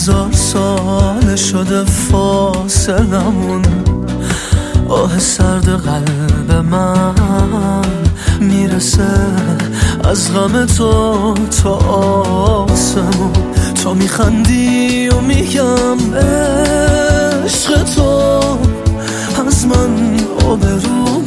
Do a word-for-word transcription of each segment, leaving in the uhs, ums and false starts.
هزار سال شده فاصلمون، آه سرد قلب من میرسه از غم تو تا آسمون. تو میخندی و میگم عشق تو از من آبرو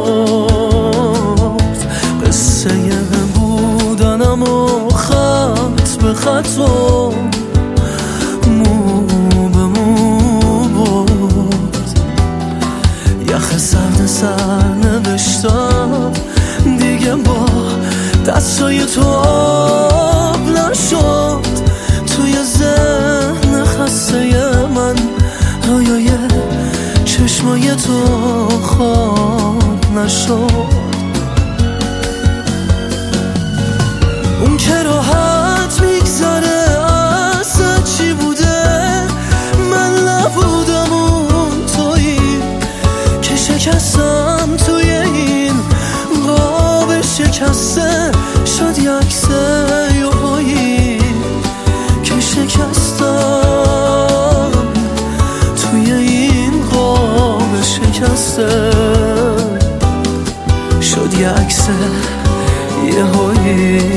برد، قصه بودنم و خط به خط و مو به مو برد. یخ سرد سر نوشتم دیگه با دستای تو آب نشد، توی ذهن خسته من رویای چشمای تو خواب نشد. اون که راحت میگذره اصلا چی بوده، من نبودم اون تویی که شکستم توی این قاب شکسته. شد یه عکسه یهویی که شکستم توی این قاب شکسته. شد یه عکسه یهویی.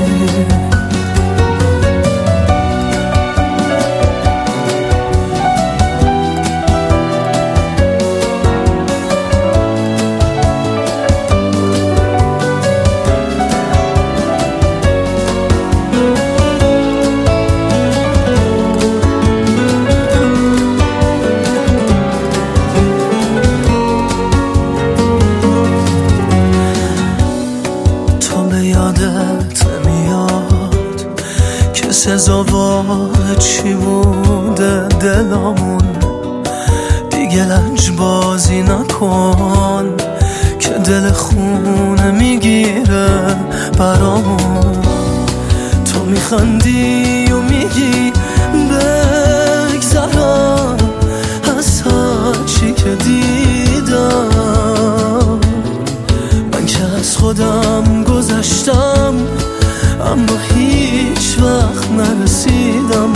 یادت نمیاد که سزاوار چی بوده دلامون، دیگه لنج بازی نکن که دل خونه میگیره برامون. تو میخندی و میگی بگذرم از هرچی که دیدم، من که از خودم گذشتم اما هیچ وقت نرسیدم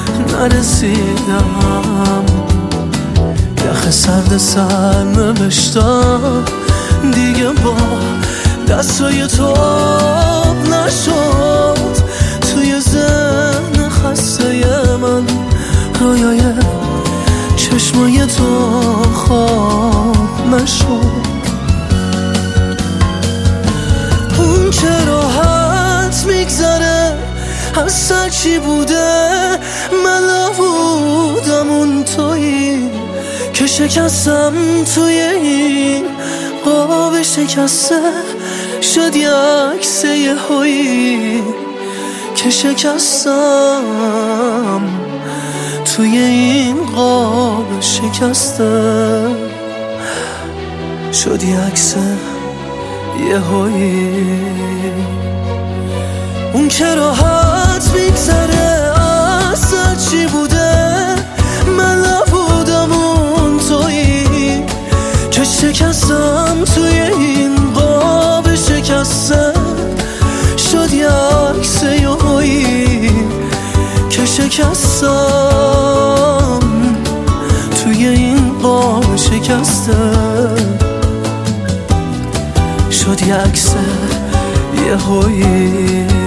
نرسیدم. یخ سرد سر نوشتم دیگه با دستای تو آب نشد، توی ذهن خسته من رویای چشمای تو خواب نشد. اون که راحت میگذره از هر چی بوده، من نبودم اون تویی که شکستم توی این قاب شکسته. شد یه عکسه یهویی که شکستم توی این قاب شکسته. شد یه عکسه یهویی. اون که راحت میگذره از هر چی بوده، من نبودم اون تویی که شکستم توی این قاب شکسته. شد یه عکسه یهویی که شکستم توی این قاب شکسته. شد یه عکسه یهویی.